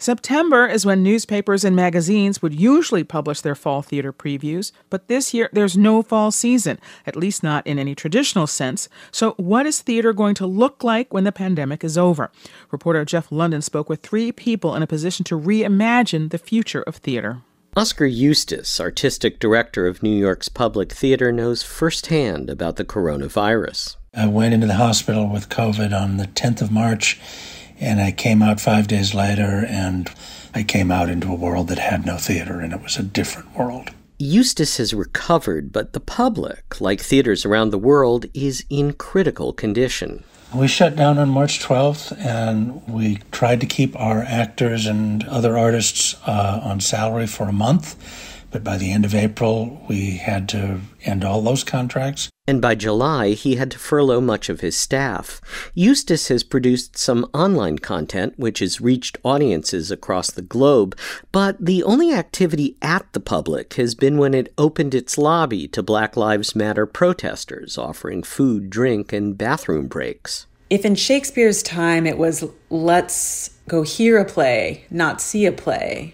September is when newspapers and magazines would usually publish their fall theater previews, but this year there's no fall season, at least not in any traditional sense. So what is theater going to look like when the pandemic is over? Reporter Jeff London spoke with 3 people in a position to reimagine the future of theater. Oscar Eustis, artistic director of New York's Public Theater, knows firsthand about the coronavirus. I went into the hospital with COVID on the 10th of March, and I came out 5 days later, and I came out into a world that had no theater, and it was a different world. Eustis has recovered, but the public, like theaters around the world, is in critical condition. We shut down on March 12th, and we tried to keep our actors and other artists on salary for a month. But by the end of April, we had to end all those contracts. And by July, he had to furlough much of his staff. Eustis has produced some online content, which has reached audiences across the globe, but the only activity at the public has been when it opened its lobby to Black Lives Matter protesters, offering food, drink, and bathroom breaks. If in Shakespeare's time it was, let's go hear a play, not see a play,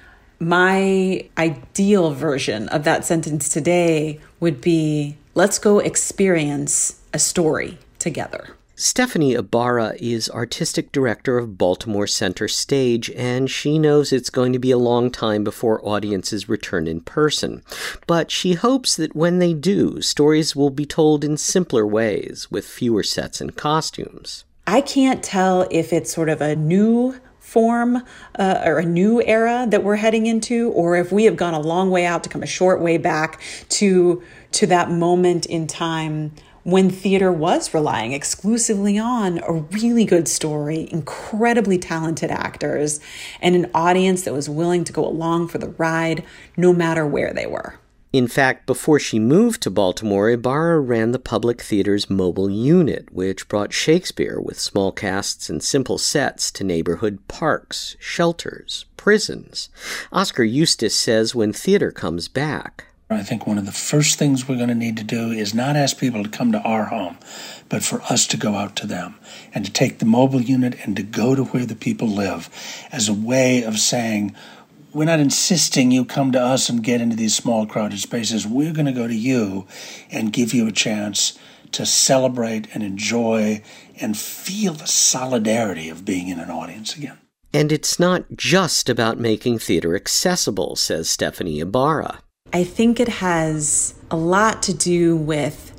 my ideal version of that sentence today would be, let's go experience a story together. Stephanie Ibarra is artistic director of Baltimore Center Stage, and she knows it's going to be a long time before audiences return in person. But she hopes that when they do, stories will be told in simpler ways, with fewer sets and costumes. I can't tell if it's sort of a new form or a new era that we're heading into, or if we have gone a long way out to come a short way back to that moment in time when theater was relying exclusively on a really good story, incredibly talented actors, and an audience that was willing to go along for the ride no matter where they were. In fact, before she moved to Baltimore, Ibarra ran the Public Theater's mobile unit, which brought Shakespeare with small casts and simple sets to neighborhood parks, shelters, prisons. Oscar Eustis says when theater comes back, I think one of the first things we're going to need to do is not ask people to come to our home, but for us to go out to them and to take the mobile unit and to go to where the people live as a way of saying, we're not insisting you come to us and get into these small crowded spaces. We're going to go to you and give you a chance to celebrate and enjoy and feel the solidarity of being in an audience again. And it's not just about making theater accessible, says Stephanie Ibarra. I think it has a lot to do with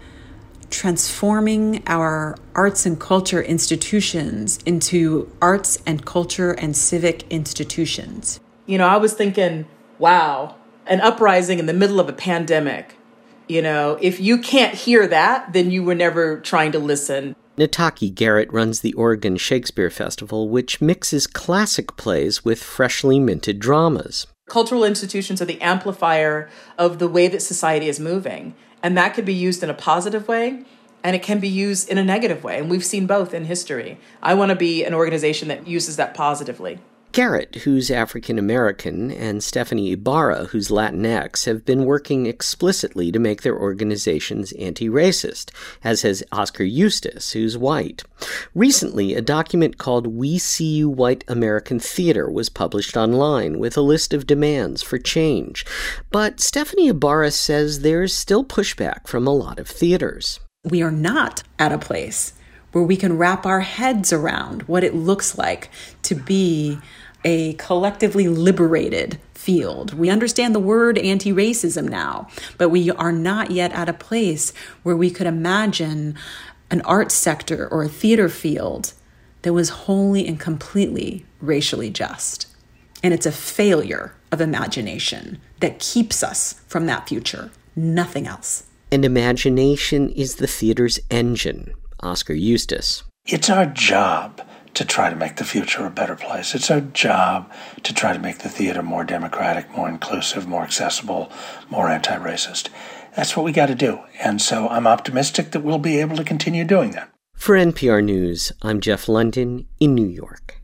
transforming our arts and culture institutions into arts and culture and civic institutions. You know, I was thinking, wow, an uprising in the middle of a pandemic. You know, if you can't hear that, then you were never trying to listen. Nataki Garrett runs the Oregon Shakespeare Festival, which mixes classic plays with freshly minted dramas. Cultural institutions are the amplifier of the way that society is moving. And that could be used in a positive way, and it can be used in a negative way. And we've seen both in history. I want to be an organization that uses that positively. Garrett, who's African-American, and Stephanie Ibarra, who's Latinx, have been working explicitly to make their organizations anti-racist, as has Oscar Eustis, who's white. Recently, a document called We See You White American Theater was published online with a list of demands for change. But Stephanie Ibarra says there's still pushback from a lot of theaters. We are not at a place where we can wrap our heads around what it looks like to be a collectively liberated field. We understand the word anti-racism now, but we are not yet at a place where we could imagine an arts sector or a theater field that was wholly and completely racially just. And it's a failure of imagination that keeps us from that future, nothing else. And imagination is the theater's engine. Oscar Eustis. It's our job to try to make the future a better place. It's our job to try to make the theater more democratic, more inclusive, more accessible, more anti-racist. That's what we got to do. And so I'm optimistic that we'll be able to continue doing that. For NPR News, I'm Jeff London in New York.